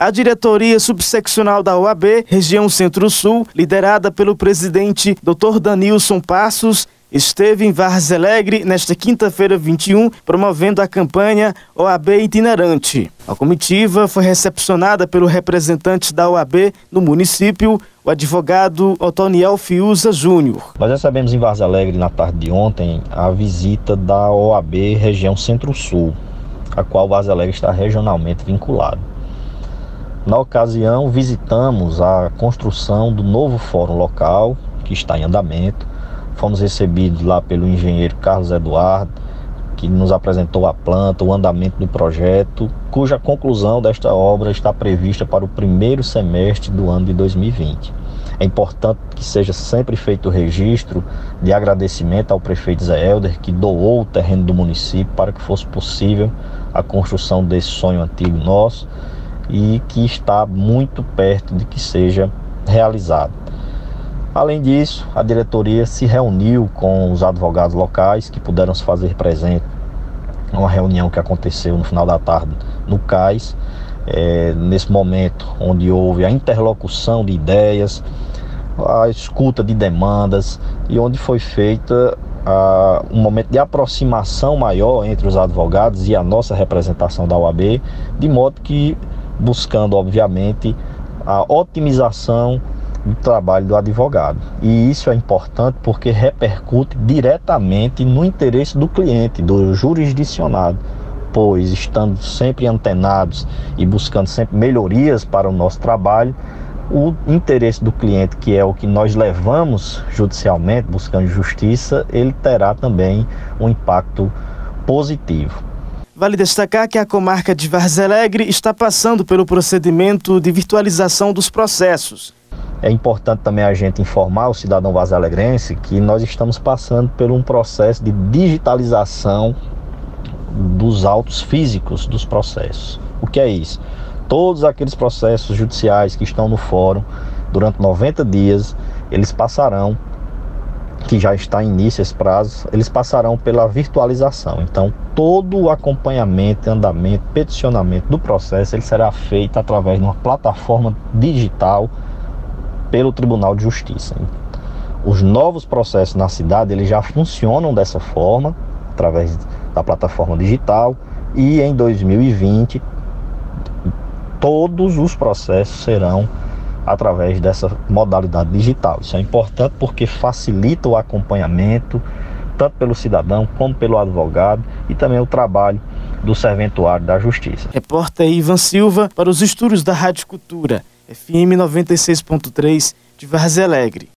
A diretoria subseccional da OAB, região Centro-Sul, liderada pelo presidente Dr. Danilson Passos, esteve em Várzea Alegre nesta quinta-feira 21, promovendo a campanha OAB Itinerante. A comitiva foi recepcionada pelo representante da OAB no município, o advogado Otoniel Fiuza Júnior. Nós recebemos em Várzea Alegre na tarde de ontem a visita da OAB região Centro-Sul, a qual Várzea Alegre está regionalmente vinculado. Na ocasião, visitamos a construção do novo fórum local, que está em andamento. Fomos recebidos lá pelo engenheiro Carlos Eduardo, que nos apresentou a planta, o andamento do projeto, cuja conclusão desta obra está prevista para o primeiro semestre do ano de 2020. É importante que seja sempre feito o registro de agradecimento ao prefeito Zé Helder, que doou o terreno do município para que fosse possível a construção desse sonho antigo nosso e que está muito perto de que seja realizado. Além disso, a diretoria se reuniu com os advogados locais que puderam se fazer presente em uma reunião que aconteceu no final da tarde no CAIS, nesse momento onde houve a interlocução de ideias, a escuta de demandas e onde foi feita um momento de aproximação maior entre os advogados e a nossa representação da OAB, de modo que buscando, obviamente, a otimização do trabalho do advogado. E isso é importante porque repercute diretamente no interesse do cliente, do jurisdicionado, pois estando sempre antenados e buscando sempre melhorias para o nosso trabalho, o interesse do cliente, que é o que nós levamos judicialmente, buscando justiça, ele terá também um impacto positivo. Vale destacar que a comarca de Várzea Alegre está passando pelo procedimento de virtualização dos processos. É importante também a gente informar o cidadão varzealegrense que nós estamos passando por um processo de digitalização dos autos físicos dos processos. O que é isso? Todos aqueles processos judiciais que estão no fórum durante 90 dias, eles passarão, que já está em início esse prazo, eles passarão pela virtualização. Então, todo o acompanhamento, andamento, peticionamento do processo, ele será feito através de uma plataforma digital pelo Tribunal de Justiça. Os novos processos na cidade, eles já funcionam dessa forma, através da plataforma digital, e em 2020, todos os processos serão através dessa modalidade digital. Isso é importante porque facilita o acompanhamento, tanto pelo cidadão como pelo advogado, e também o trabalho do serventuário da Justiça. Repórter Ivan Silva para os estúdios da Rádio Cultura, FM 96.3 de Várzea Alegre.